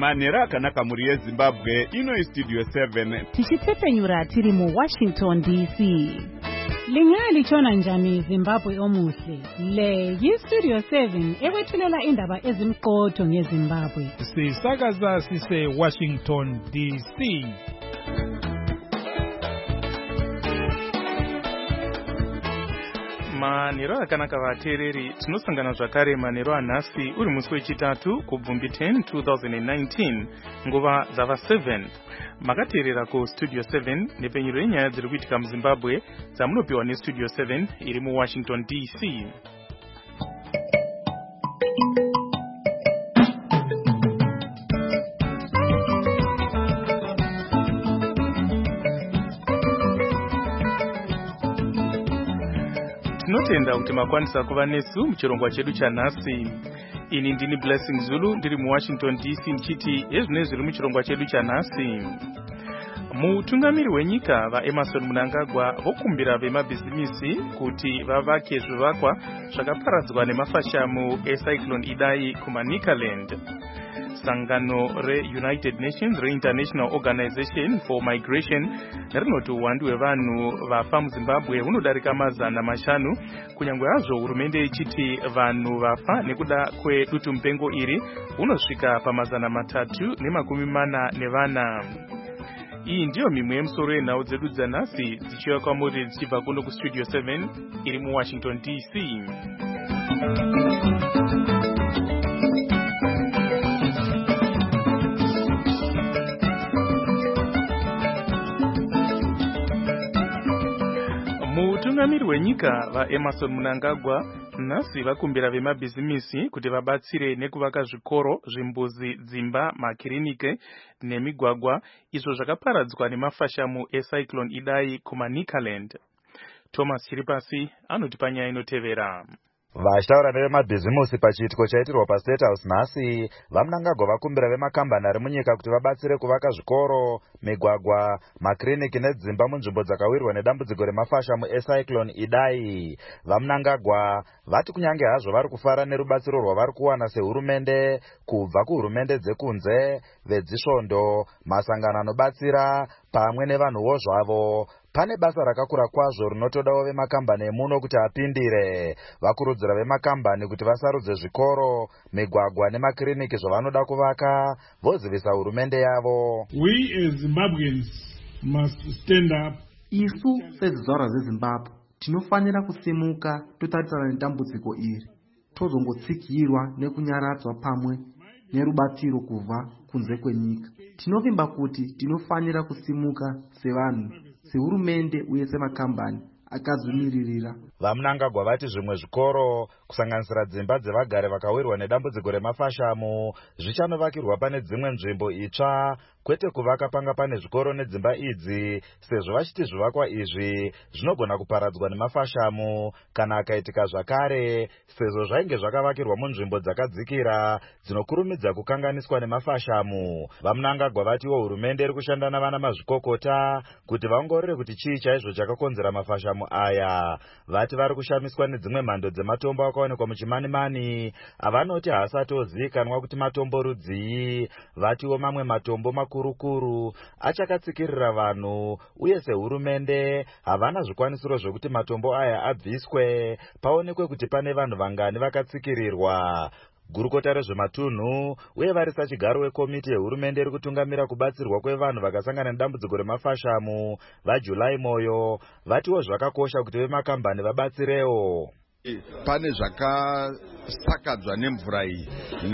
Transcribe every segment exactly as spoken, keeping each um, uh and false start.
manhero akanaka muri yezimbabwe. Ino Studio seven tichitepfenyura tiri mu Washington D C. Lingali chona njani Zimbabwe omuhle. Le yi Studio seven ekwethulela indaba ezimqotho ngeZimbabwe. Sisakaza sise Washington D C. Manhero akanaka vateereri, tinosangana zvakare manhero anhasi uri musi wechitatu kubvumbi ten twenty nineteen nguva dzava seven. Makateerera ku Studio seven nepenyero yenyaya dziri kuitika muZimbabwe dzamunopiwa neStudio seven iri muWashington D C. Tinotenda kuti makwanisa kuva nesu muchirongwa chedu chanhasi. Ini ndini Blessing Zulu ndiri muWashington D C ndichiti ezvine zviri muchirongwa chedu chanhasi. Mutungamiri wenyika vaEmerson Mnangagwa vokumbira vemabhizimisi kuti vavake zvivakwa zvakaparadzwa nemafashamu eCyclone Idai kuManicaland. Sangano re-United Nations re-International Organization for Migration rinoti uwandu hwevanhu vafa muZimbabwe hunodarika mazana mashanu, kunyangwe hazvo hurumende ichiti vanhu vafa nekuda kwedutu mupengo iri hunosvika pamazana matatu nemakumi mana nevana. Iyi ndiyo mimwe yemusoro yenhau dzedu dzanhasi dzichiuya kwamuri dzichibva kuno kuStudio seven iri muWashington D C. Mutungamiri wenyika vaEmerson Mnangagwa nhasi vakumbira vemabhizimisi kuti vabatsire nekuvaka zvikoro, zvimbuzi, dzimba, makiriniki nemigwagwa izvo zvakaparadzwa nemafashamu eCyclone Idai kuManicaland. Thomas Chiripasi anoti panyaya inotevera. Vachitaura nevemabhizimusi pachiitiko chaitirwa paState House nhasi, vaMnangagwa vakumbira vemakambani ari munyika kuti vabatsire kuvaka zvikoro, migwagwa, makiriniki nedzimba munzvimbo dzakawirwa nedambudziko remafashamu eCyclone Idai. VaMnangagwa vati kunyange hazvo vari kufara nerubatsiro rwavari kuwana sehurumende kubva kuhurumende dzekunze, vedzisvondo, masangano anobatsira pamwe nevanhuwo zvavo, pane basa rakakura kwazvo rinotodawo vemakambani emuno kuti apindire. Vakurudzira vemakambani kuti vasarudze zvikoro, migwagwa nemakiriniki zvavanoda kuvaka, vozivisa hurumende yavo. We as Zimbabweans must stand up. Isu sedzizvarwa zeZimbabwe tinofanira kusimuka totarisana nedambudziko iri, tozongotsikirwa nekunyaradzwa pamwe nerubatsiro kubva kunze kwenyika. Tinovimba kuti tinofanira kusimuka sevanhu, sehurumende uye semakambani akazvimirira. VaMnangagwa vati zvimwe zvikoro, kusanganisira dzimba dzevagare vakawirwa nedambudziko remafashamu, zvichanovakirwa pane dzimwe nzvimbo itsva, kwete kuvaka panga pane zvikoro nedzimba idzi, sezvo vachiti zvivakwa izvi zvinogona kuparadzwa nemafashamu kana akaitika zvakare, sezvo zvainge zvakavakirwa munzvimbo dzakadzikira dzinokurumidza kukanganiswa nemafashamu. VaMnangagwa vatiwo hurumende iri kushanda navana mazvikokota kuti vaongorore kuti chii chaizvo chakakonzera mafashamu aya. Vati vari kushamiswa nedzimwe mhando dzematombo akaonekwa muchimanimani avanoti haasati ozivikanwa kuti matombo rudzii. Vatiwo mamwe matombo makurukuru achakatsikirira vanhu, uye sehurumende havana zvikwanisiro zvokuti matombo aya abviswe paonekwe kuti pane vanhu vangani vakatsikirirwa. Gurukota rezvematunhu uye varisa chigaro wekomiti yehurumende iri kutungamira kubatsirwa kwevanhu vakasangana nedambudziko remafashamu vaJulai Moyo vatiwo zvakakosha kuti vemakambani vabatsirewo. Pane zvakasakadzwa nemvura iyi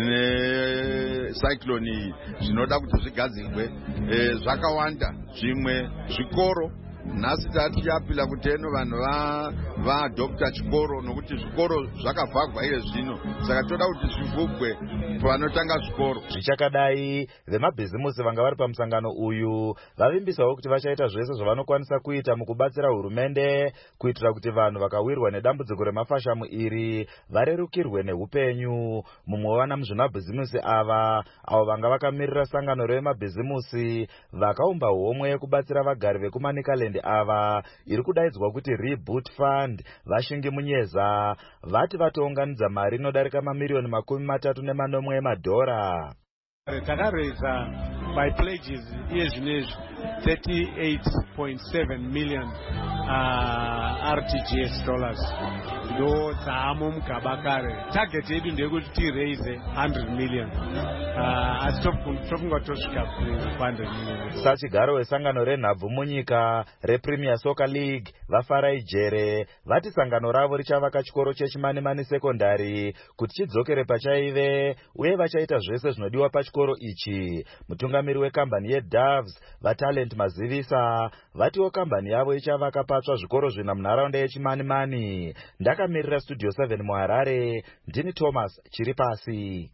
necyclone iyi zvinoda kuti zvigadzirwe zvakawanda. Zvimwe zvikoro nhasi tati tichapila kuti eno vanhu vaadopta chikoro nokuti zvikoro zvakavhagwa iye zvino, saka toda kuti zvivhugwe panotanga zvikoro. Zvichakadai, vemabhizimusi vanga vari pamusangano uyu vavimbisawo kuti vachaita zvese zvavanokwanisa kuita mukubatsira hurumende kuitira kuti vanhu vakawirwa nedambudziko remafashamu iri varerukirwe neupenyu. Mumwe wevana muzvemabhizimusi ava avo vanga vakamirira sangano revemabhizimusi vakaumba homwe yekubatsira vagari vekuManicaland ava iri kudaidzwa kuti Reboot Fund Vashingi Munyeza vati vatounganidza mari inodarika mamiliyoni makumi matatu nemanomwe emadhora. Takaraisa by pledges iye zvinezvi thirty-eight point seven million uh, R T G S dollars ndo dzaamo mugaba kare. Target yedu ndeyekuti tiraise one hundred million uh, asi tofunga tosvika ku one hundred million. Sachigaro wesangano renhabvu munyika rePremier Soccer League vafarai jere vati sangano ravo richavaka chikoro chechimani-mani sekondari kuti chidzokere pachaive uye vachaita zvese zvinodiwa pachikoro ichi. Mutungamiri wekambani yeDoves vaTalent Mazivisa vatiwo kambani yavo ichavaka patsva zvikoro zvina munharaunda yechimani-mani. Ndakamirira Studio seven muHarare, ndini Thomas Chiripasi.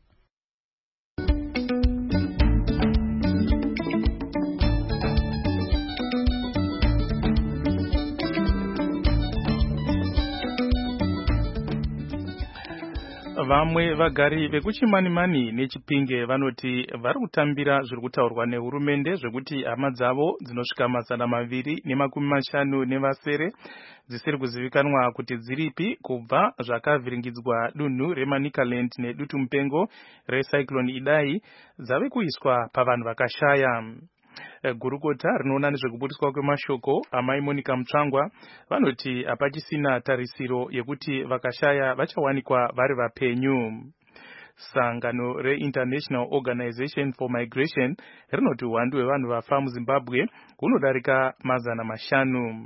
Vamwe vagari vekuchimani-mani neChipinge vanoti vari kutambira zviri kutaurwa nehurumende zvekuti hama dzavo dzinosvika mazana maviri nemakumi mashanu nevasere dzisiri kuzivikanwa kuti dziripi kubva zvakavhiringidzwa dunhu reManicaland nedutu mupengo reCyclone Idai dzave kuiswa pavanhu vakashaya. Gurukota rinoona nezvekubudiswa kwemashoko amai Monica Mutsvangwa vanoti hapachisina tarisiro yekuti vakashaya vachawanikwa vari vapenyu. Sangano reInternational Organization for Migration rinoti uwandu hwevanhu vafa muZimbabwe hunodarika mazana mashanu.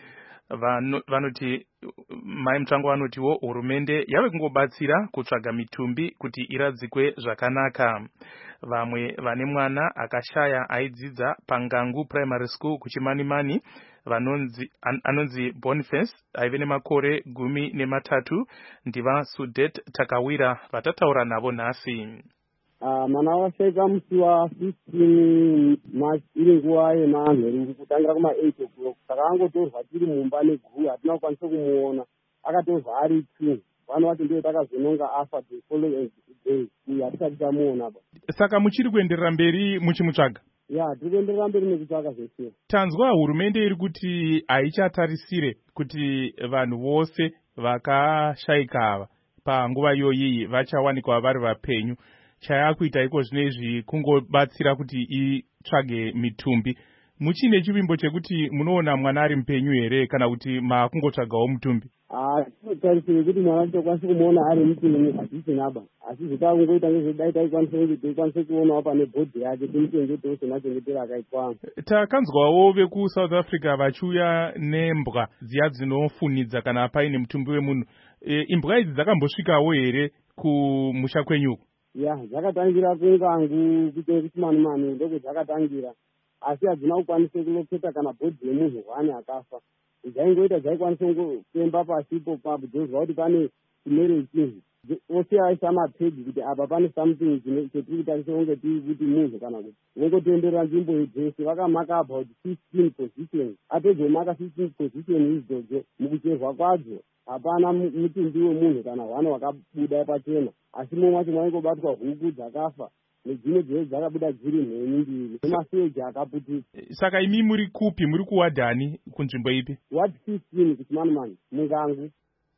Vanoti mai Mutsvangwa vanotiwo hurumende yave kungobatsira kutsvaga mitumbi kuti iradzikwe zvakanaka. Vamwe vane mwana akashaya aidzidza paNgangu Primary School kuchimani-mani vanonzi an, anonzi Boniface aive nemakore gumi nematatu ndiva Sudet Takawira vatataura navo nhasi. Uh, mwana washaika musi wa fifteen March iri nguva yemanheru kutangira kuma eight o'clock saka angotorwa tiri mumba neguru hatina kukwanisa kumuona akatorwa ari two vano vati ndiyo takazononga afa the following day uye hatisati tamuona ba. Saka muchiri kuenderera mberi muchimutsvaga? Ya tiri kuenderera mberi nekutsvaga zvese. Tanzwa hurumende iri kuti haichatarisire kuti vanhu vose vakashayika ava panguva iyoyi vachawanikwa vari vapenyu. Chayakuita iko zvinezvi kungobatsira kuti itsvage mitumbi. Muchine chivimbo chekuti munoona mwana ari mupenyu here kana kuti makungotsvagawo mutumbi? Ah, tinotarisira kuti mwana tokwanisa kumuona ari mupenyu hazvisina ba. Asi zvitakungoita ngezvedai taikwanisa kuti tikwanise kuonawo pane bhodhi yake timutengete semachengetero akaitwa. Takanzwawo vekuSouth Africa vachiuya nembwa dziya dzinofunidza kana paine mutumbi wemunhu. E, imbwa idzi dzakambosvikawo here kumusha kwenyuko? Ya, dzakatangira kuNgangu kuite kuchimani-mani ndoko dzakatangira. Asi hadzina kukwanisa kuloketa kana bhodhi yemunhu wani akafa. Dzaingoita dzaikwanisa kufemba pasipo pabudozwa kuti pane chimere chinhu. Ose aisa mapegi kuti apa pane something chetiri kutarisa kunge tiri kuti munhu kana kuti. Vongotenderera nzvimbo yedzese vakamaka about fifteen positions. Atozomaka fifteen positions idzodzo mukucherwa kwadzo. Hapana mutumbi wemunhu kana hwana wakabuda pachena. Asi mumwe wacho mwaingobatwa huku dzakafa nedzimwe dzese dzakabuda dziri mhenyu mbiri nemaseji akaputika. Saka imi muri kupi? Muri kuwadhani kunzvimbo ipi? Ward fifteen kuchimani-mani muNgangu.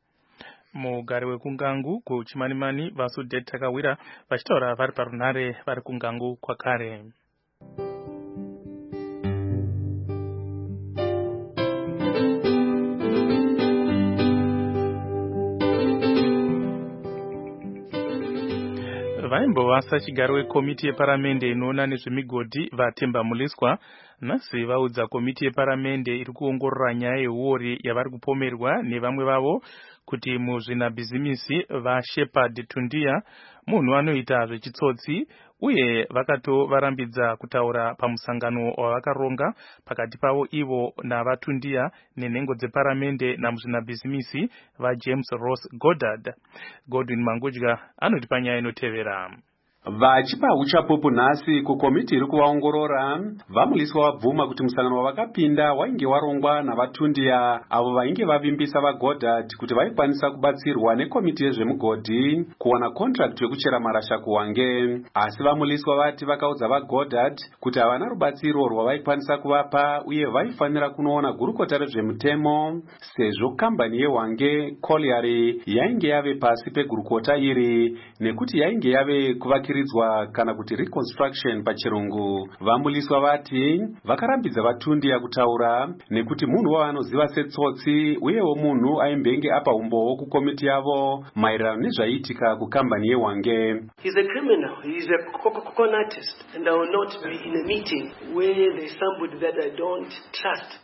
Mugari wekungangu kuchimani-mani vaSudet Takawira vachitaura vari parunhare vari kungangu kwakare. Vaimbovasa chigaro wekomiti yeparamende inoona nezvemigodhi vaTemba Muliswa nhasi vaudza komiti yeparamende iri kuongorora nyaya yeuori yavari kupomerwa nevamwe vavo kuti muzvinabhizimisi vaShepard Tundia munhu anoita zvechitsotsi uye vakatovarambidza kutaura pamusangano wavakaronga pakati pavo ivo navaTundia nenhengo dzeparamende namuzvinabhizimisi vaJames Ross Goddard. Godwin Mangudya anoti panyaya inotevera. Vachipa uchapupu nhasi kukomiti iri kuvaongorora, vaMuliswa wabvuma kuti musangano wavakapinda wainge warongwa navaTundia avo vainge vavimbisa vaGoddard kuti vaikwanisa kubatsirwa nekomiti yezvemugodhi kuwana contract yekuchera marasha kuwange. Asi vaMuliswa vati vakaudza vaGoddard kuti havana rubatsiro rwavaikwanisa kuvapa uye vaifanira kunoona gurukota rezvemutemo sezvo kambani yewange Colliery yainge yave pasi pegurukota iri nekuti yainge yave kuvakirwa kuvakiridzwa kana kuti reconstruction pachirungu. Vamuliswa vati vakarambidza vatundia kutaura nekuti munhu wavanoziva setsotsi uyewo munhu aimbenge apa umbowo kukomiti yavo maererano nezvaiitika kukambani yewange. He's a criminal. He's a coconutist, and I will not be in a meeting where there's somebody that I don't trust.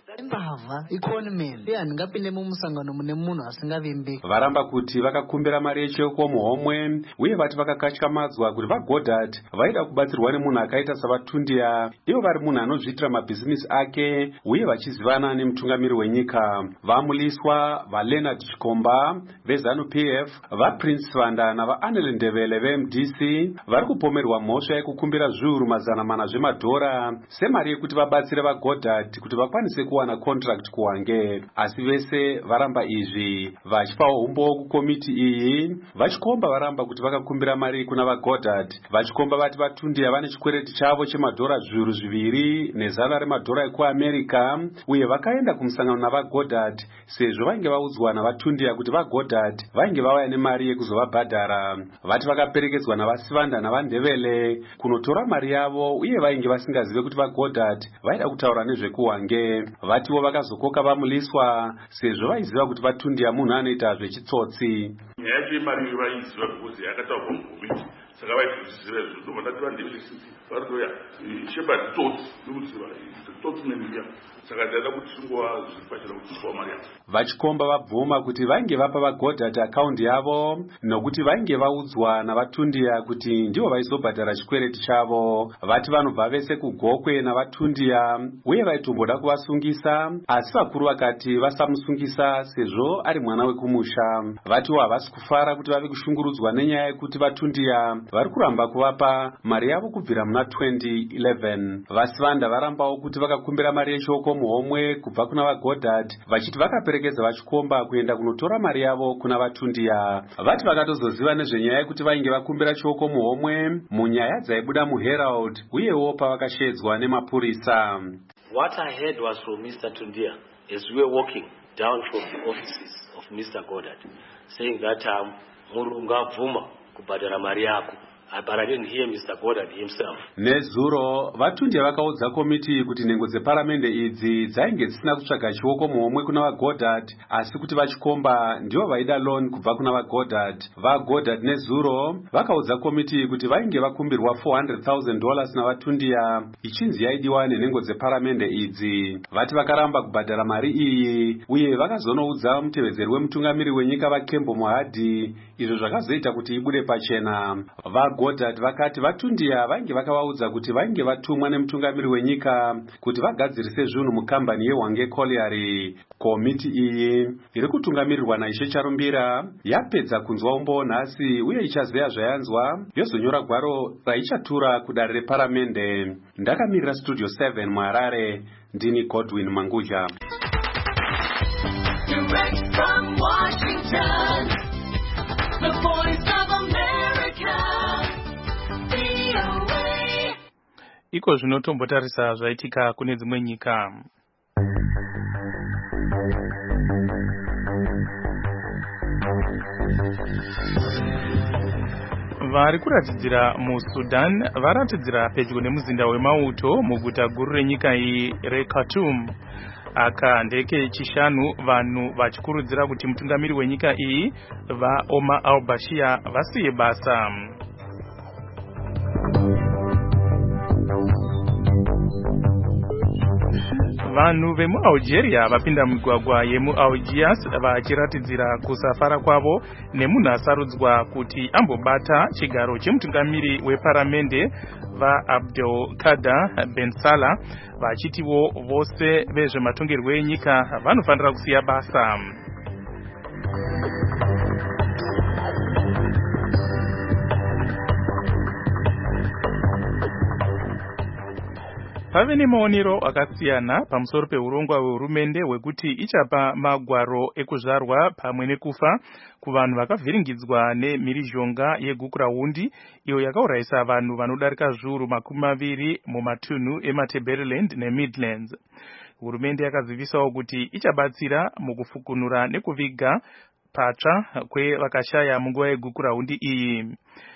Varamba kuti vakakumbira mari yecheko muhomwe uye vati vakakatyamadzwa kuti vaGoddard vaida kubatsirwa nemunhu akaita savatundia, ivo vari munhu anozviitira mabhizinisi ake uye vachizivana nemutungamiri wenyika. Vamuliswa vaLeonard Chikomba veZANU P F, vaPrince Vanda navaAnele Ndebele veM D C vari kupomerwa mhosva yekukumbira zviuru mazana mana zvemadhora semari yekuti vabatsire vaGoddard kuti vakwanise kuwana contract kuwange. Asi vese varamba izvi vachipawo umbo kukomiti iyi. Vachikomba varamba kuti vakakumbira mari kuna vaGoddard. Vachikomba vati vatundia vane chikwereti chavo chemadhora zviuru zviviri nezana remadhora ekuAmerica uye vakaenda kumusangano navaGoddard sezvo vainge vaudzwa navatundia kuti vaGoddard vainge vauya nemari yekuzovabhadhara. Vati vakaperekedzwa navaSivanda navaNdebele kunotora mari yavo uye vainge vasingazive kuti vaGoddard vaida kutaura nezvekuwange. Vatiwo vakazokoka vamuliswa sezvo vaiziva kuti vatundia munhu anoita zvechitsotsi. Nyaya yemari vaiziva kuti yakataurwa mukomiti saka vaizviziva izvo ndovandati vandevesiti varitoya shebhard tsotsi nekuziva tsotsi nemiya saka ndaida kuti chingova zviri pachena kuti chingova mari yavo. Vachikomba vabvuma kuti vainge vapa vaGoddard akaundi yavo nokuti vainge vaudzwa navatundia kuti ndivo vaizobhadhara chikwereti chavo. Vati vanobva vese kugokwe navatundia uye vaitomboda kuvasungisa asi vakuru vakati vasamusungisa sezvo ari mwana wekumusha. Vatiwo havasi kufara kuti vave kushungurudzwa nenyaya yekuti vatundia vari kuramba kuvapa mari yavo kubvira muna twenty eleven. VaSivanda varambawo kuti vakakumbira mari yechoko muhomwe kubva kuna vaGoddard vachiti vakaperekedza vachikomba kuenda kunotora mari yavo kuna vatundia. Vati vakatozoziva nezvenyaya yekuti vainge vakumbira choko muhomwe munyaya dzaibuda muHerald uyewo pavakashedzwa nemapurisa. What I heard was from Mister Tundia as we were walking down from the offices of Mister Goddard saying that um, Murunga Vuma kubhadhara mari yako. But I didn't hear Mister Goddard himself. Nezuro vatundia vakaudza komiti kuti nhengo dzeparamende idzi dzainge dzisina kutsvaga chioko muhomwe kuna vaGoddard asi kuti vachikomba ndivo vaida loan kubva kuna vaGoddard. VaGoddard nezuro vakaudza komiti kuti vainge vakumbirwa four hundred thousand dollars navatundia ichinzi yaidiwa nenhengo dzeparamende idzi. Vati vakaramba kubhadhara mari iyi uye vakazonoudza mutevedzeri wemutungamiri wenyika vaKembo Mohadi izvo zvakazoita kuti ibude pachena. VaGoddard vakati vatundia vainge vakavaudza kuti vainge vatumwa nemutungamiri wenyika kuti vagadzirise zvinhu mukambani yeHwange Colliery. Komiti iyi iri kutungamirirwa naIshe Charumbira yapedza kunzwa umbo nhasi uye ichazeya zvayanzwa yozonyora gwaro raichatura kudare reparamende. Ndakamirira Studio seven muHarare, ndini Godwin Manguja. Direct from Washington, the voice of America. Iko zvinotombotarisa zvaitika kune dzimwe nyika. Vari kuratidzira muSudan varatidzira pedyo nemuzinda wemauto muguta guru renyika iyi reKhartoum. Aka ndeke chishanu vanhu vachikurudzira kuti mutungamiri wenyika iyi vaOmar al-Bashir vasiye basa. Vanhu vemuAlgeria vapinda migwagwa yemuAlgiers vachiratidzira kusafara kwavo nemunhu asarudzwa kuti ambobata chigaro chemutungamiri weparamende vaAbdelkader Ben Salah vachitiwo vose vezvematongerwo enyika vanofanira kusiya basa. Pave nemaonero akasiyana pamusoro peurongwa hwehurumende hwekuti ichapa magwaro ekuzvarwa pamwe nekufa kuvanhu vakavhiringidzwa nemhirizhonga yegukurahundi iyo yakaurayisa vanhu vanodarika zviuru makumi maviri mumatunhu emaTebeleland neMidlands. Hurumende yakazivisawo kuti ichabatsira mukufukunura nekuviga patsva kwevakashaya munguva yegukurahundi iyi.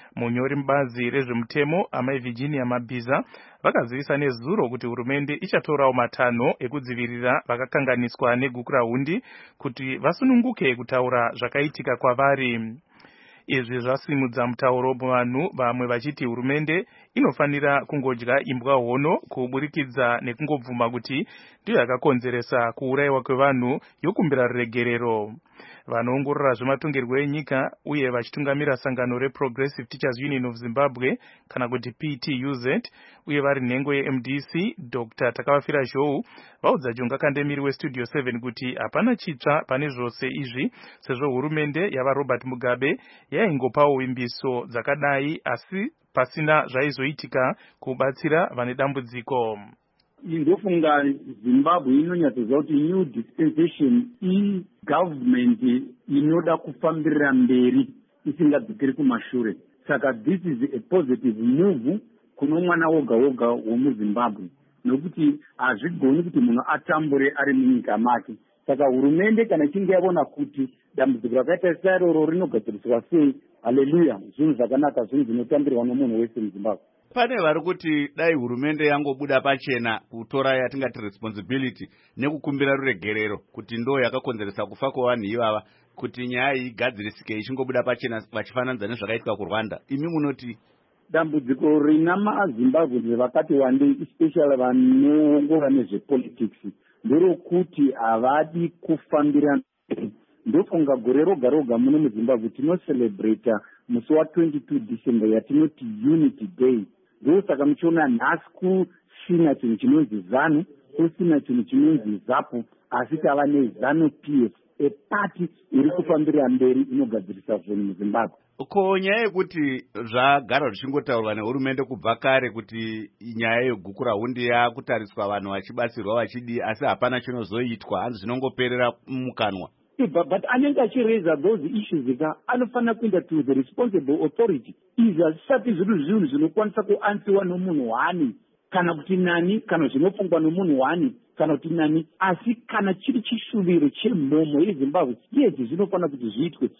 Munyori mubazi rezvemutemo amai Virginia Mabhiza vakazivisa nezuro kuti hurumende ichatorawo matanho ekudzivirira vakakanganiswa negukurahundi kuti vasununguke kutaura zvakaitika kwavari. Izvi zvasimudza mutauro muvanhu vamwe vachiti hurumende inofanira kungodya imbwa hono kuburikidza nekungobvuma kuti ndiyo yakakonzeresa kuurayiwa kwevanhu yokumbira ruregerero. Vanoongorora zvematongerwo enyika uye vachitungamira sangano reProgressive Teachers Union of Zimbabwe kana kuti P T U Z uye vari nhengo yeM D C Doctor Takavafira Zhou vaudza Jonga Kandemiri weStudio seven kuti hapana chitsva pane zvose izvi sezvo hurumende yava Robert Mugabe yaingopawo vimbiso dzakadai asi pasina zvaizoitika kubatsira vane dambudziko. Ndofunga Zimbabwe inonyatsoziva kuti new dispensation i-government inoda kufambirira mberi isingadzokeri kumashure. Saka this is a positive move kuno mwana woga woga womuZimbabwe. Nokuti hazvigoni kuti munhu atambure ari munyika make. Saka hurumende kana ichinge yavona kuti dambudziko rakaita sairoro rinogadziriswa sei, haleluya, zvinhu zvakanaka, zvinhu zvinotambirwa nomunhu wese muZimbabwe. Pane vari kuti dai hurumende yangobuda pachena kutora yatingati responsibility nekukumbira ruregerero kuti ndo yakakonzeresa kufa kwevanhu ivava kuti nyaya igadzirisike ichingobuda pachena vachifananidza nezvakaitwa kuRwanda. Imi munoti dambudziko rina maZimbabwe vakati wandei especially vanoongora nezvepolitics nderokuti havadi kufambira. Ndofunga gore roga roga muno muZimbabwe tinocelebrate musi wa twenty-two December yatinoti Unity Day. Ndosaka muchiona nhasi kusina chinhu chinonzi ZANU, kusina chinhu chinonzi ZAPU, asi tava neZANU P F, epati iri kufambira mberi inogadzirisa zvinhu muZimbabwe. Ko nyaya yekuti zvagara zvichingotaurwa nehurumende kubva kare kuti nyaya yegukurahundi yakutariswa vanhu vachibatsirwa vachidi asi hapana chinozoitwa, hanzi zvinongoperera mukanwa. But, but anenge achiraisa those issues ka anofanira kuenda to the responsible authority. Izvi hazvisati zviri zvinhu zvinokwanisa kuansiwa nomunhu wani kana kuti nani, kana zvinofungwa nomunhu wani kana kuti nani, asi kana chiri chishuviro chemhomo yeZimbabwe iyezvi zvinofanira kuti zviitwe.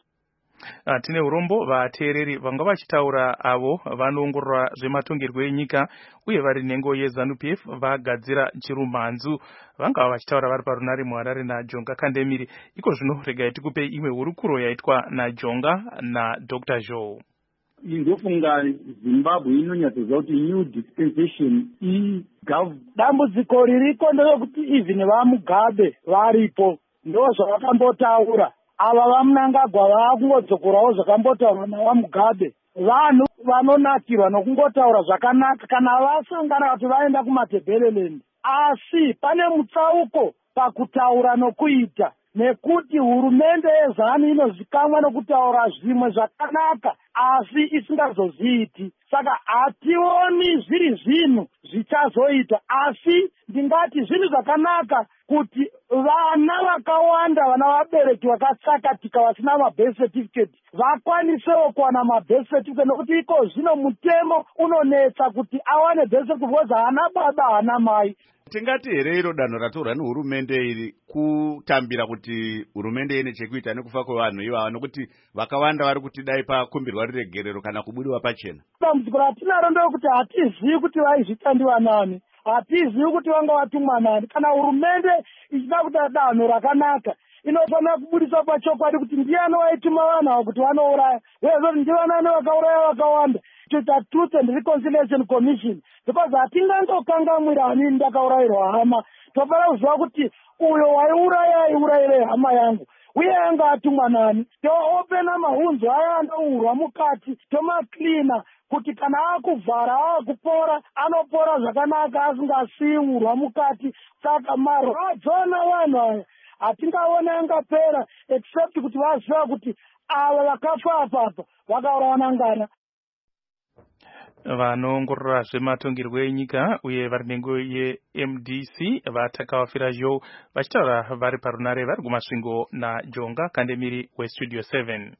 Uh, tine urombo vateereri vanga vachitaura avo vanoongorora zvematongerwo enyika uye vari nhengo yeZANU P F vagadzira chirumhanzu vanga vachitaura vari parunare muHarare naJonga Kandemiri. Iko zvino regai tikupe imwe hurukuro yaitwa naJonga naDr Zhou. Ndofunga Zimbabwe inonyatsoziva kuti new dispensation i-government. Dambudziko ririko nderekuti even vaMugabe varipo ndo zvavakambotaura. Ava vaMnangagwa vakungodzokorawo zvakambotaurwa navaMugabe. Vanhu vanonakirwa nokungotaura zvakanaka kana vasangana kuti vaenda kumatebheleland. Asi pane mutsauko pakutaura nokuita, nekuti hurumende yeZANU inozikamwa nokutaura zvimwe zvakanaka asi isingazozviiti. Saka hationi zviri zvinhu zvichazoita, asi ndingati zvinhu zvakanaka kuti vana vakawanda, vana vabereki vakatsakatika vasina mabirth certificate vakwanisewo kuwana mabirth certificate, nokuti iko zvino mutemo unonetsa kuti awane birth certificate because haana baba haana mai. Tingati here iro danho ratorwa nehurumende iri kutambira kuti hurumende ine chekuita nekufa kwevanhu ivava, nokuti vakawanda vari kuti dai pakumbirwa ruregerero kana kubudiwa pachena. Dambudziko ratinaro ndekuti hatizivi kuti vaizvitandiwa nani, hatizivi kuti vanga vatumwa nani. Kana hurumende ichida kuita danho rakanaka inofanira kubudisa pachokwadi kuti ndiani waituma vanhu ava kuti vanouraya, wezoti ndivanani vakauraya vakawanda. Kuita Truth and Reconciliation Commission, because hatingangokangamwira hanini ndakaurayirwa hama. Tofanira kuziva kuti uyo waiuraya aiurayire hama yangu uye anga atumwa nani. Toopena mahunzo aya anourwa mukati, tomaklina kuti kana akuvhara akupora anopora zvakanaka asingasiyi urwa mukati. Saka marwadzo navanhu aya hatingaona angapera except kuti vaziva kuti ava vakafa apapa vakaurawa nangana. Vanoongorora zvematongerwo enyika uye vari nhengo yeM D C vaTakavafira Zhou vachitaura vari parunare vari kumasvingo naJonga Kandemiri weStudio seven.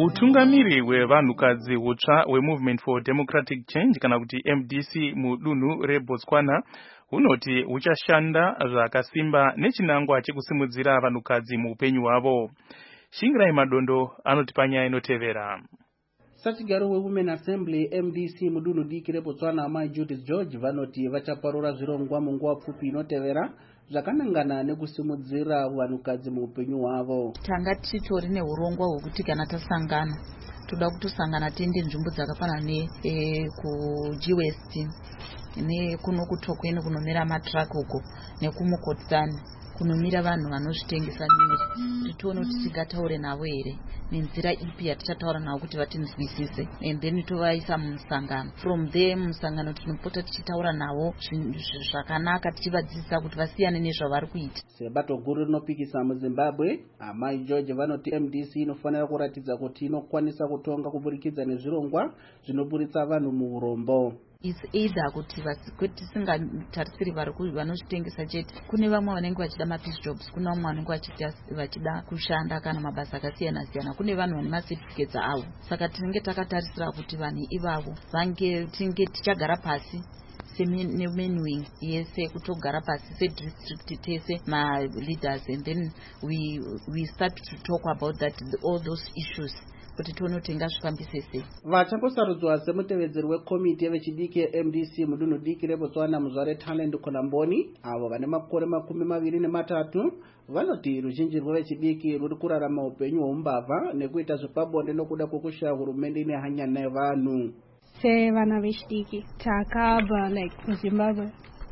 utungamiri hwevanhukadzi hutsva hweMovement for Democratic Change kana kuti M D C mudunhu reBotswana hunoti huchashanda zvakasimba nechinangwa chekusimudzira vanhukadzi muupenyu hwavo. Shingirai Madondo anoti panyaya inotevera. Sachigaro weWomen Assembly M D C mudunhu diki reBotswana Mai Judith George vanoti vachaparura zvirongwa munguva pfupi inotevera zvakanangana nekusimudzira vanhukadzi muupenyu hwavo. Tanga titori neurongwa hwekuti kana tasangana toda kutosangana tiende nzvimbo dzakafanana ne e, kuG West nekuno kuTokweni kunomira matraki uko nekumukotsani kunomira vanhu vanozvitengesa miri titoone kuti tingataure navo here nenzira ipi yatichataura navo kuti vatinzwisise and then tovaisa mumusangano. From there mumusangano tinopota tichitaura navo zvakanaka tichivadzidzisa kuti vasiyane nezvavari kuita. Sebato guru rinopikisa muZimbabwe Amai George vanoti M D C inofanira kuratidza kuti inokwanisa kutonga kuburikidza nezvirongwa zvinoburitsa vanhu muurombo. It's either kuti vasingatarisiri vanozvitengesa chete. Kune vamwe vanenge vachida mapeace jobs, kune vamwe vanenge vachida kushanda kana mabasa akasiyana siyana, kune vanhu vane macertificates avo. Saka tinenge takatarisira kuti vanhu ivavo vange tinge tichagara pasi semenuing yese kutogara pasi sedistrict tese ma leaders and then we we start to talk about that all those issues kuti tione kuti ngazvifambise sei. Vachakosarudzwa semutevedzeri wekomiti yevechidiki ye-M D C mudunhu diki reBotswana Muzvare Talent Kolamboni avo vane makore makumi maviri nematatu vanoti ruzhinji rwevechidiki ruri kurarama upenyu hweumbavha nekuita zvepabonde nokuda kwekushaya hurumende ine hanya nevanhu. Sevana vechidiki takabva like kuZimbabwe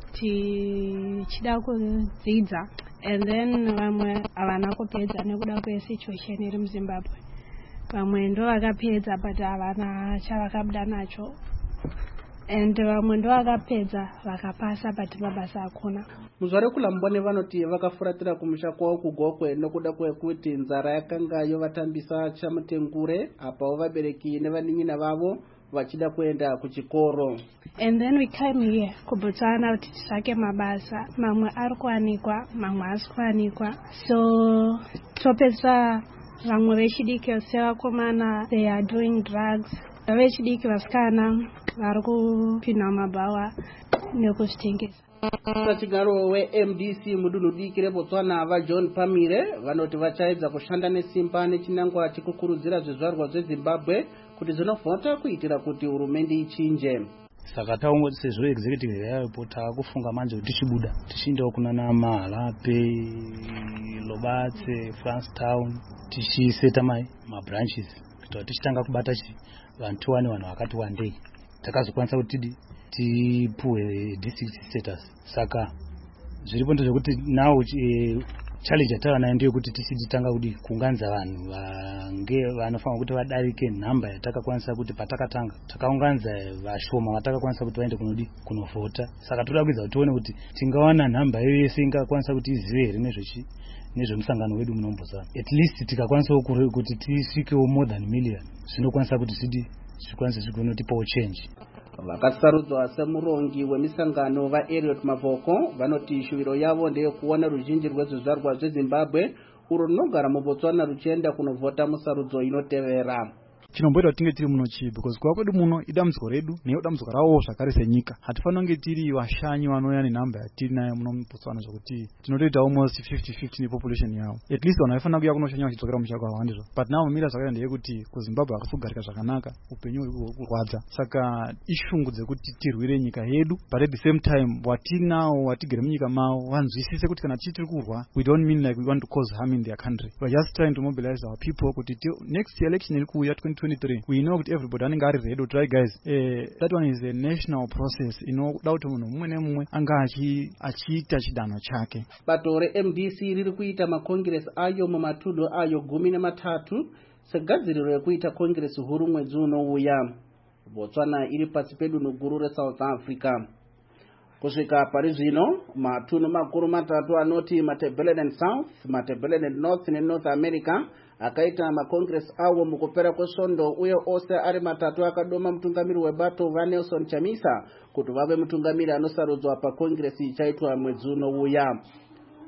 tichida kudzidza and then vamwe havana kupedza nekuda kwesituation iri muZimbabwe. Vamwe ndo vakapedza but havana chavakabuda nacho and vamwe ndo vakapedza vakapasa but mabasa hakuna. Muzvare Kulambone vanoti vakafuratira kumusha kwavo kuGokwe nokuda kwekuti nzara yakanga yovatambisa chamutengure apa vabereki nevanin'ina vavo vachida kuenda kuchikoro. And then we came here kuBotswana kuti tisake mabasa, mamwe ari kuwanikwa mamwe hasi kuwanikwa, so topedza vamwe vechidiki sevakomana they are doing drugs, vechidiki vasikana vari kupinda mabhawa nekuzvitengesa. Sachigaro we-M D C mudunhu diki reBotswana vaJohn Pamire vanoti vachaedza kushanda nesimba nechinangwa chekukurudzira zvizvarwa zveZimbabwe kuti zinovhota kuitira kuti hurumende ichinje. Saka taungoti sezvo executive yapo takufunga manje kuti tichibuda tichiendawo kunana Mahalape, Lobatse, Francetown tichiseta mai mabranches kuti tichitanga kubata vantu wane vanhu vakati wandei takazokwanisa kuti tipuwe district status. Saka zviripo ndezvekuti now challenge yatava nayo ndeyekuti tichitanga kuti kuunganidza vanhu vange vanofanira kuti vadarike nhamba yatakakwanisa kuti patakatanga takaunganidza vashoma vatakakwanisa kuti vaende kunodi kunovhota. Saka toda kuedza kuti tione kuti tingawana nhamba yese ingakwanisa kuti izive here nezvechi nezvemusangano wedu munoMbotswana. At least tikakwanisa kuti tisvikewo more than million zvinokwanisa kuti zidi zvikwanise zvinotipawo change. Vakasarudzwa semurongi wemisangano vaEriot Mavoko vanoti shuviro yavo ndeyekuona ruzhinji rwezvizvarwa zveZimbabwe uro runogara muBotswana ruchienda kunovhota musarudzo inotevera. Chinomboita kuti tinge tiri muno chii because kuva kwedu muno idambudziko redu neyo dambudziko rawo zvakare senyika. Hatifanira kunge tiri vashanyi vanouya nenhamba yatiri nayo muno muBotswana zvokuti tinotoita almost fifty fifty nepopulation yavo. At least vanhu vaifanira kuuya kunoshanya vachidzokera mumusha kwavo handizvo. But now mira zvakaita ndeyekuti kuZimbabwe hakusi kugarika zvakanaka, upenyu huri kurwadza. Saka ishungu dzekuti tirwire nyika yedu but at the same time watinawo watigere munyika mavo vanzwisise kuti kana tichi tiri kurwa we don't mean like we want to cause harm in their country. We are just trying to mobilize our people kuti next election iri kuuya twenty twenty-three we know kuti everybody anenge ari ready to try guys. Uh, that one is a national process inoda kuti munhu mumwe nemumwe anga achiita chidanho chake. Bato re-M D C riri kuita makongresi ayo mumatunhu ayo gumi nematatu segadziriro yekuita kongresi huru mwedzi unouya. Botswana iri pasi pedunhu guru reSouth Africa. Kusvika pari zvino matunhu makuru matatu anoti Matabeleland South, Matabeleland North neNorth America akaita makongresi awo mukupera kwesvondo uye ose ari matatu akadoma mutungamiri webato vaNelson Chamisa kuti vave mutungamiri anosarudzwa pakongresi ichaitwa mwedzi unouya.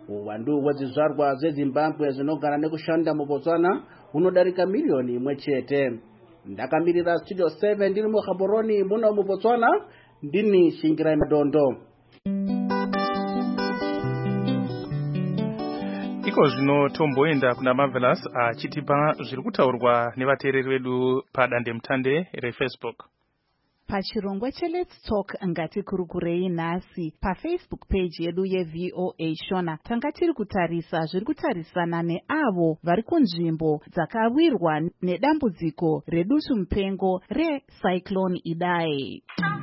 uwandu hwezvizvarwa zvezimbabwe zvinogara nekushanda mubotswana hunodarika miriyoni imwe chete. Ndakamirira studio seven ndiri muGaborone muno mubotswana, ndini Shingirai Madondo. Iko zvino tomboenda kuna Marvelous achitipa zviri kutaurwa nevateereri vedu padande mutande reFacebook. Pachirongwa cheLet's Talk ngati kurukurei nhasi paFacebook page yedu yeV O A Shona tanga tiri kutarisa zviri kutarisana neavo vari kunzvimbo dzakawirwa nedambudziko redutu mupengo reCyclone Idai.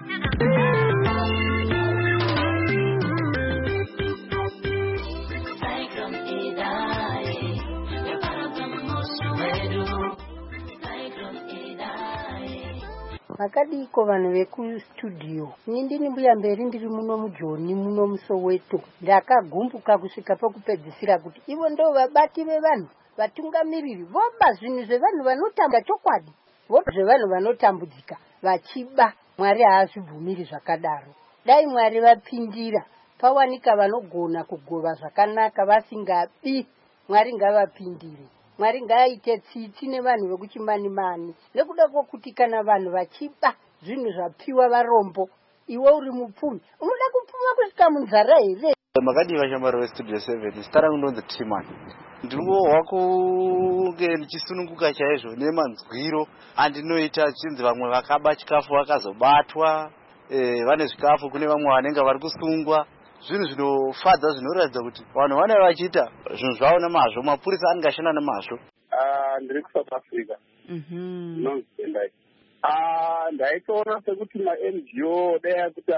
Makadiko vanhu vekustudio. Ini ndini mbuya mberi ndiri muno muJoni muno muSoweto. Ndakagumbuka kusvika pakupedzisira kuti ivo ndo vabati vevanhu, vatungamiriri voba zvinhu zvevanhu vanotamba chokwadi, voba zvevanhu vanotambudzika vachiba. Mwari haazvibvumiri zvakadaro. Dai Mwari vapindira pawanika vanogona kugova zvakanaka vasingabi, Mwari ngavapindire. Mwari ngaaite tsitsi nevanhu vekuchimani mani nekuda kwokuti kana vanhu vachiba zvinhu zvapiwa varombo, iwe uri mupfumi unoda kupfuma kusvika munzara here? Makadi vashambari vestudio seven sitara kundonzi Timani. Ndinongohwa kunge ndichisununguka chaizvo nemanzwiro andinoita chinzi vamwe vakaba chikafu vakazobatwa, eh, vane zvikafu kune vamwe vanenge vari kusungwa. Zvinhu zvinofadza zvinoratidza kuti vanhu vane vachiita zvinhu zvavo nemazvo, mapurisa anenge ashanda nemazvo. Ndiri kuSouth Africa. Nonzi Tendai. Ndaitoona sekuti ma-N G O dai kuti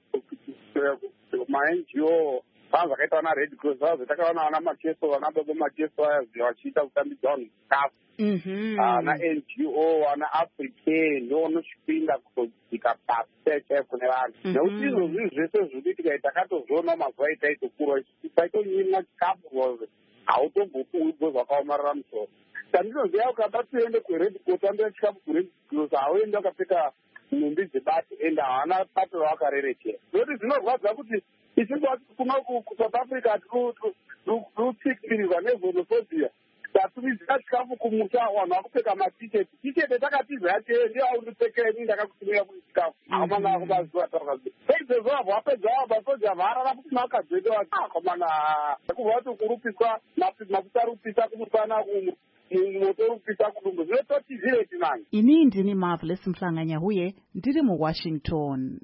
ma-N G O vanhu vakaita vana Red Cross vazo takaona vana macheso vana baba macheso aya vachiita kutambidzwa zvikafu. Na-N G O vana African ndo vanochipinda kutodzika pasi chaipo kune vanhu. Nekuti izvo zvinhu zvese zvikuitika takatozviona mazuva itaitokura taitonyimwa chikafu hautombopuwi bhozi vakaomarara musoro. Tandinoziva ukaba tiende kuRed Cross tambira chikafu kuRed Cross hauende wakapfeka nhumbi dzebati ende havana bato ravakarerekera. Nekuti zvinorwadza kuti isinga kuno kuSouth Africa tirutsikirirwa nevhonophobia. Tatumidzira chikafu kumusha vanhu vakupfeka matiketi. Tiketi takatiza yache ndiyo aundipfekera inini ndakakutumira kuti chikafu. Hamana kubaziwa takazi. Pedze zvavo vapedza vasoja varara kuti vakadzwede vakomana kubva kuti kurupiswa mafuta rupisa kumusana moto rupisa kudumbu. Zvinototi zvireti nani. Ini ndini Marvelous Mhlanganya huye ndiri muWashington.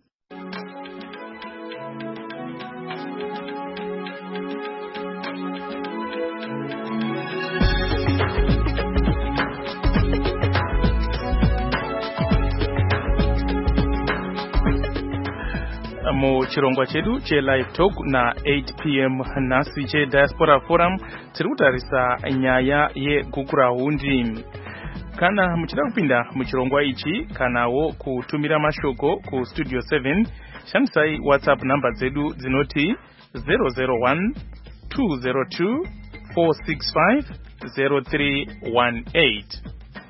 Muchirongwa chedu cheLive Talk na eight p m nhasi cheDiaspora Forum tiri kutarisa nyaya yegukurahundi. Kana muchida kupinda muchirongwa ichi kanawo kutumira mashoko ku Studio seven, shandisai WhatsApp number dzedu dzinoti zero zero one two zero two four six five zero three one eight.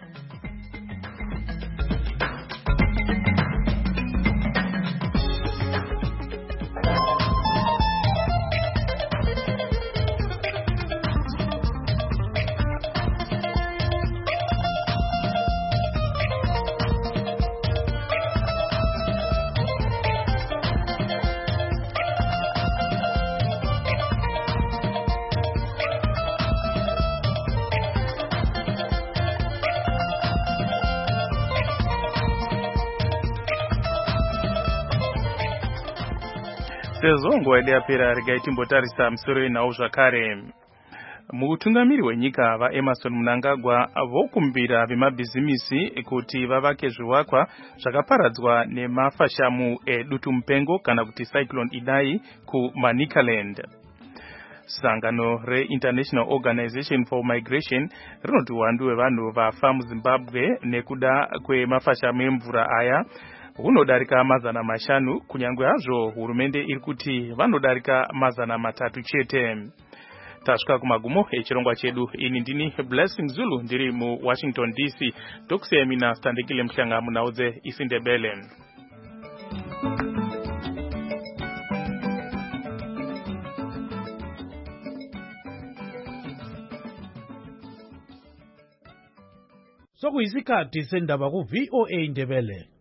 Sezongo edapera rigaitimbotarisa musoro inawo zvakare. Mutungamiri wenyika vaEmerson Mnangagwa vokumbira vemabhizimisi kuti vavake zvivakwa zvakaparadzwa nemafashamu edutu mupengo kana kuti Cyclone Idai kuManicaland. Sangano re-International Organization for Migration rinoti uwandu hwevanhu vafa muZimbabwe nekuda kwemafashamu emvura aya hunodarika mazana mashanu, kunyangwe hazvo hurumende iri kuti vanodarika mazana matatu chete. Tasvika kumagumo echirongwa chedu. Ini ndini Blessing Zulu ndiri muWashington D C. Tokusiyamina Standekile Mhlanga munaudze isindebele. sokuyisikhathi sendaba ku-V O A Ndebele.